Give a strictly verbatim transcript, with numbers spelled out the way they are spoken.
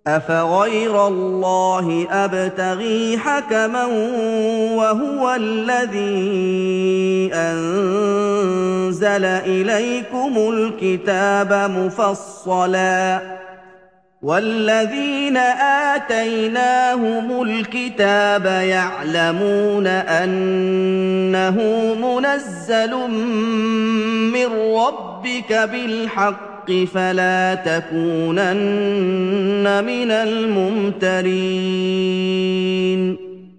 أَفَغَيْرَ اللَّهِ أَبْتَغِي حَكَمًا وَهُوَ الَّذِي أَنزَلَ إِلَيْكُمُ الْكِتَابَ مُفَصَّلًا ۚ وَالَّذِينَ آتَيْنَاهُمُ الْكِتَابَ يَعْلَمُونَ أَنَّهُ مُنَزَّلٌ مِّن رَّبِّكَ بِالْحَقِّ فَلَا تَكُونَنَّ مِنَ الْمُمْتَرِينَ